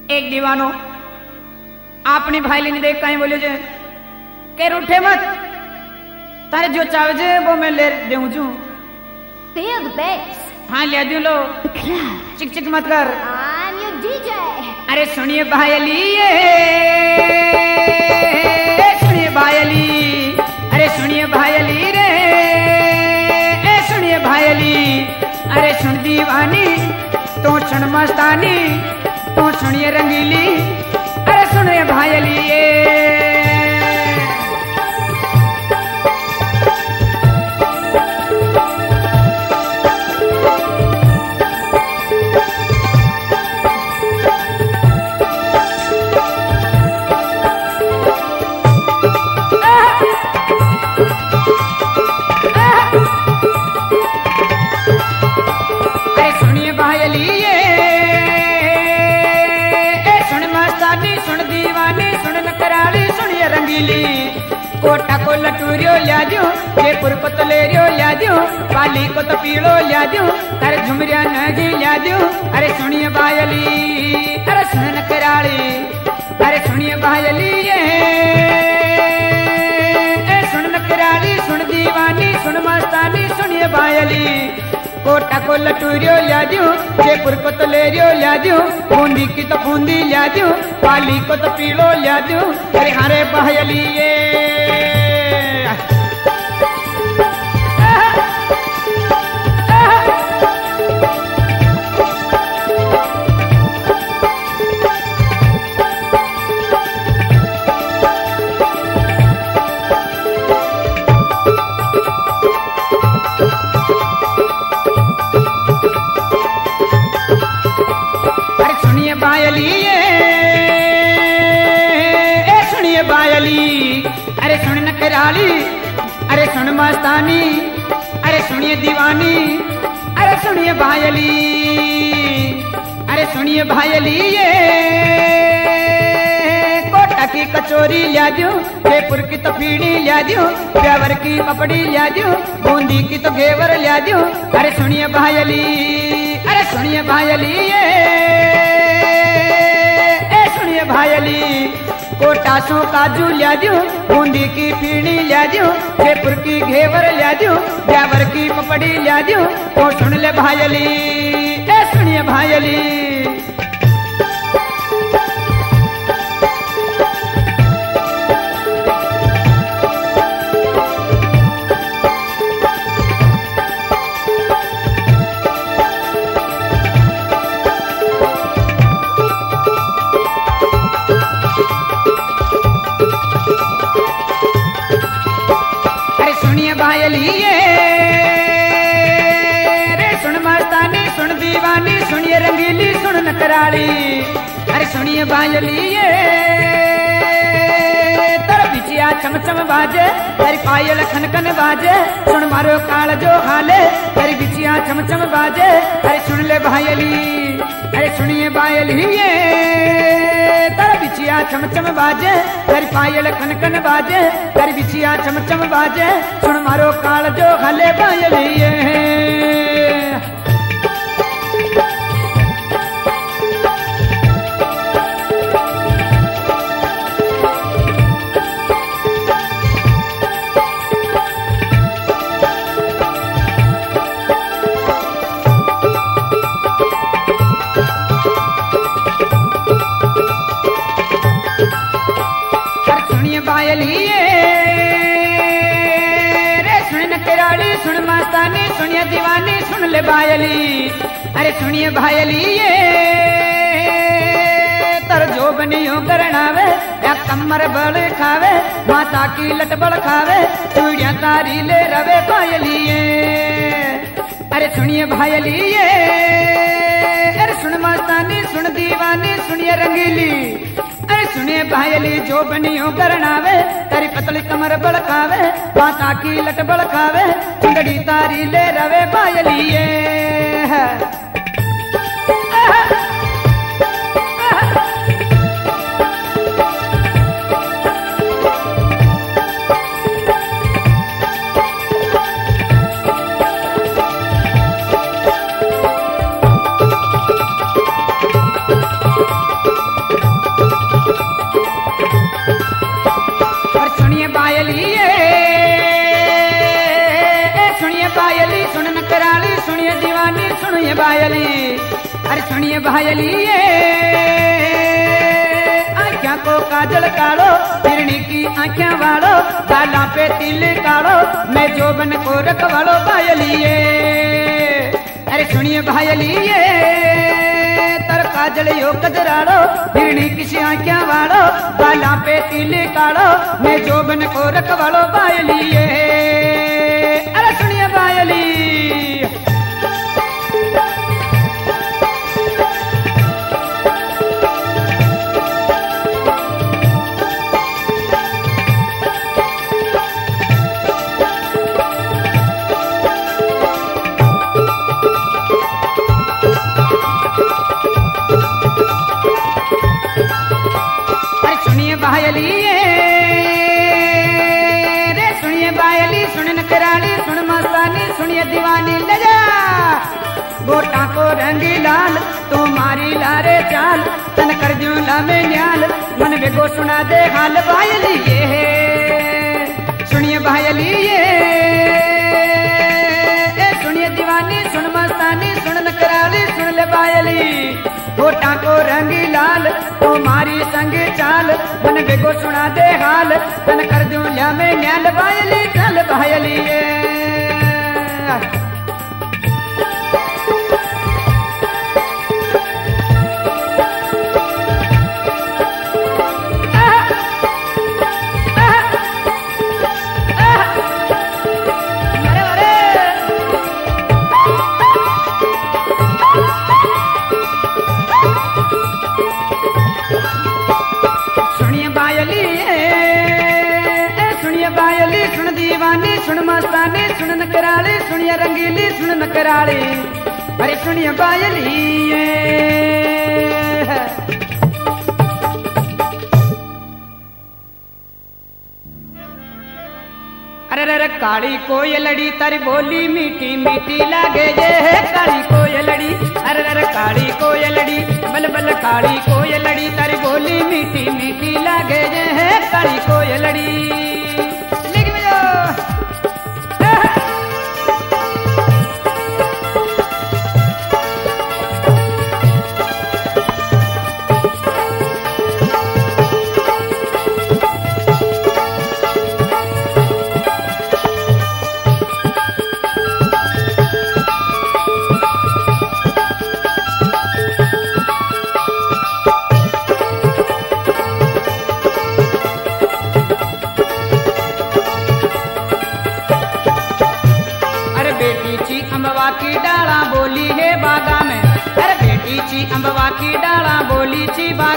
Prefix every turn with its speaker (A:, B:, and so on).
A: एक दीवानो अपनी भाईली ने देख कहीं बोले जे के रूठे मत, तारे जो चाहे वो मैं ले देऊं छू।
B: Feel the bass.
A: हाँ ले दूं लो,
B: The club.
A: चिक चिक मत कर।
B: I'm your DJ.
A: अरे सुनिए भाईली ये, सुनिए भाईली, अरे सुनिए भाईली रे, सुनिए भाईली, अरे सुन दीवानी, तो सुन मस्तानी, तो सुनिए रंगीली, अरे सुनिए भाईली ये। कोटा को लटूरियो लिया दूं, जयपुर को तो लेरियो लिया दूं, पाली को तो पीड़ो लिया दूं, अरे झुमरिया नगी लिया दूं। अरे सुनिए बायली, अरे सुन कराली, अरे सुनिए बायली ये, सुन कराली, सुन दीवानी, सुन मस्तानी, सुनिए बायली। कोटा को लटूरियो लिया दूं, जयपुर को तो लेरियो लिया दूं, बूंदी की तो बूंदी लिया दूं, पाली को तो पीड़ो लिया दूं। अरे हरे बायली ये, अरे सुन नखराली, अरे सुन मस्तानी, अरे सुनिए दीवानी, अरे सुनिए भाईली, अरे सुनिए भाईली ये। कोटा की कचोरी लिया दूं, जयपुर की तो पीड़ी लिया दूं, ब्यावर की पपड़ी लिया दूं, बूंदी की तो घेवर लिया दूं। अरे सुनिए भाईली, अरे सुनिए भाईली ये, सुनिए भाईली। कोटा सो काजू लिया दूं, बूंदी की पीड़ी लिया दूं, जयपुर की घेवर लिया दूं, ब्यावर की पपड़ी लिया दूं, तो सुन ले भाईली, सुनिए भाईली। सुनिए रंगीली, सुन नकराली, अरे सुनिए बायली ये। तर बिचिया चमचम बाजे, तेरी पायल खनखन बाजे, सुन मारो काल जो हाले, तेरी बिचिया चमचम बाजे, अरे सुन ले बायली, अरे सुनिए बायली ये। तर बिचिया चमचम बाजे, तेरी पायल खनखन बाजे, तेरी बिचिया चमचम बाजे, सुन मारो काल जो हाले बायली ये। सुन मस्तानी, सुनिए दीवानी, सुन ले बायली, अरे सुनिए भाईली ये। तर जो बनियो करनावे, या कमर बल खावे, माता की लट बल खावे, चूड़िया तारी ले रवे बायली ये। अरे सुनिए भाईली ये, अरे सुन मस्तानी, सुन दीवानी, सुनिए रंगीली, अरे सुनिए भाईली। जो बनियो करनावे, तेरी पतली कमर बल खावे, माता की लट बल खावे, चुंदड़ी तारी ले रवे बायली ये। बायली, अरे सुनिए भायली ये आँखों को काजल काढ़ो, हिरणी की आँखें वाड़ो, गाला पे तिल काढ़ो, मैं जोबन को रखवाड़ो बायली ये। अरे सुनिए भायली ये तर काजल यो कजराड़ो, हिरणी किसी आँखें वाड़ो, गाला पे तिल काढ़ो, मैं जोबन को रखवाड़ो बायली ये। अरे सुनिए बायली। बायली रे सुनिए बायली, सुन नकराली, सुन मस्तानी, सुनिए दीवानी ले जा। गोटा को रंगी लाल तुम्हारी लारे चाल, तन कर जूला में न्याल, मन बेगो सुना दे हाल बायली ये। सुनिए बायली ये सुनिए दीवानी, सुन मस्तानी, सुन नकराली, सुन ले बायली। गोटा को रंगी लाल तुम्हारी संग चाल, मन बेगो सुना दे हाल, तन कर दूल्हा में न्याल बायली चल बायली ये। सुन दीवानी, सुन मस्तानी, सुन नकराली, सुनिए रंगीली, सुन नकराली, अरे सुनिए बायली ये। अरे रे काली कोयलड़ी तारी बोली मीठी मीठी लागे ये है काली कोयलड़ी। अरे रे काली कोयलड़ी बल बल काली कोयलड़ी, तारी बोली मीठी मीठी लागे ये है काली कोयलड़ी। अम्बवा की डाला बोली है बागा में, अरे बेटी ची अम्बवा की डाला बोली ची बागा।